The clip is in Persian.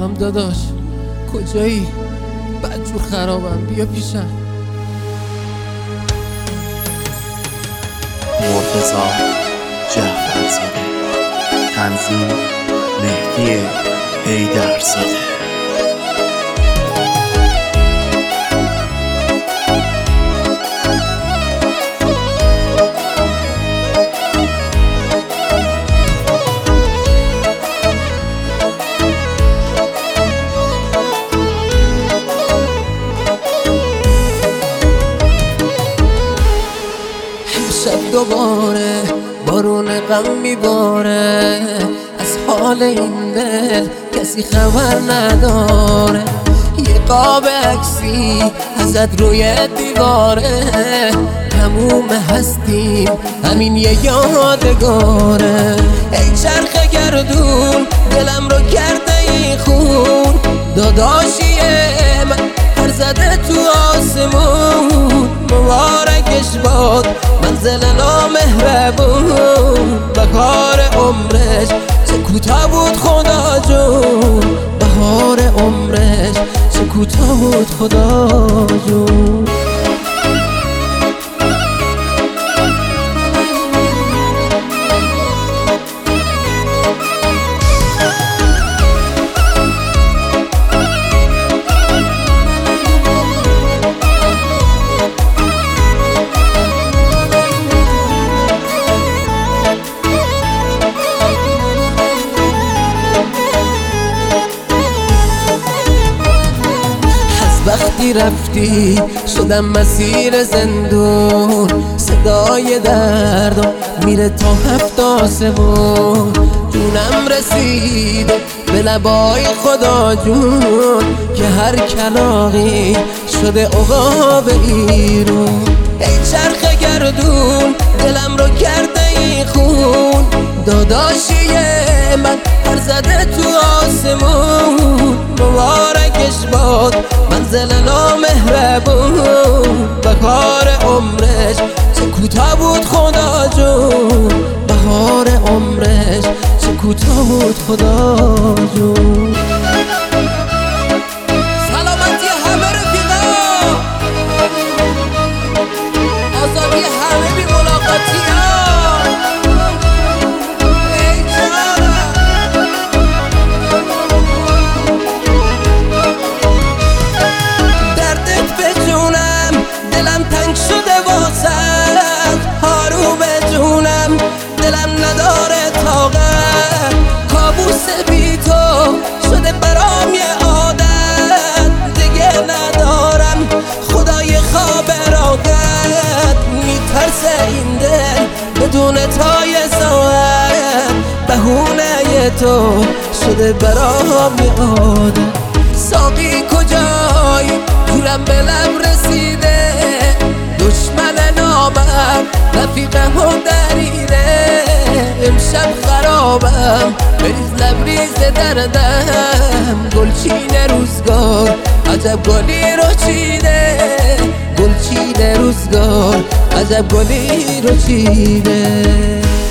سلام داداش، کجایی؟ بدجور خرابم، بیا پیشم. مرتضی جعفرزاده، تنظیم مهدی حیدرزاده. شب دوباره بارون غم میباره، از حال این دل کسی خبر نداره. یه قاب عکسی ازت روی دیواره، تموم هستیم همین یه یادگاره. ای چرخ گردون دلم رو کرده ای خون، داداشیه من پر زده تو آسمون. مبارکش باد منزل نامهربون، بهار عمرش چه کوتاه بود خدا جون. بهار عمرش چه کوتاه بود خدا جون. وقتی رفتی شدم مسیر زندون، صدای دردم میره تا 7 آسمون. جونم رسیده به لبای خدا جون، که هر کلاغی شده عقاب ایرون. ای چرخ گردون دلم رو کرده ای خون، داداشیه من پر زده تو آسمون. مبارکش باد منزل نامهربون، بهار عمرش چه کوتاه بود خدا جون. بهار عمرش چه کوتاه بود خدا جون. سلامتی همه رفیقا، آزادی همه بی ملاقاتی ها. دلم تنگ شده واسد، هارو به جونم دلم نداره طاقت. کابوس بی تو شده برام یه عادت، دیگه ندارم خدای خواب راحت. میترسه این دل بدون تای ساعت، بهونه تو شده برام یه عادت. ساقی کجایی؟ دورم به لب رسیده، دشمن نامم رفیقم و دریده. امشب خرابم بریز لبریز دردم، گلچین روزگار عجب گلی رو چیده. گلچین روزگار عجب گلی رو چیده.